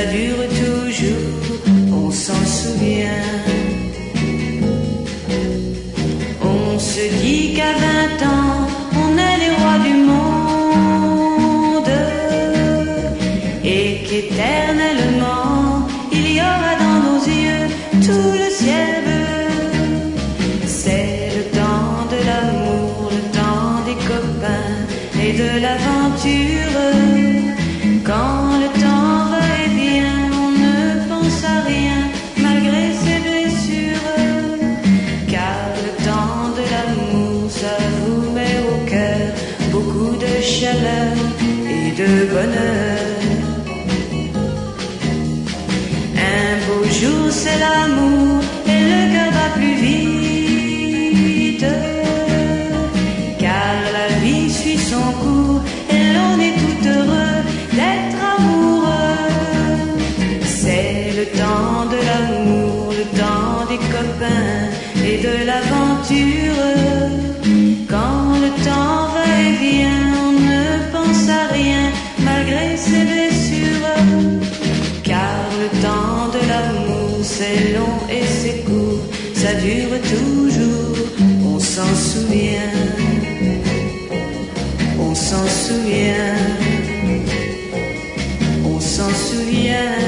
dure toujours, on s'en souvient. On se dit qu'à 20 ans, on est les rois du monde et qu'éternellement, il y aura dans nos yeux tout le ciel bleu. C'est le temps de l'amour, le temps des copains et de l'aventure. Quand le temps va et vient, on ne pense à rien malgré ses blessures. Car le temps de l'amour, ça vous met au cœur beaucoup de chaleur et de bonheur. Un beau jour c'est l'amour et le cœur va plus vite, car la vie suit son cours et l'on est tout heureux d'être amoureux. C'est le temps de l'amour, le temps des copains et de l'aventure. Quand le temps va et vient, on ne pense à rien malgré ses blessures. Car le temps de l'amour, c'est long et c'est court, ça dure toujours, on s'en souvient. On s'en souvient, on s'en souvient.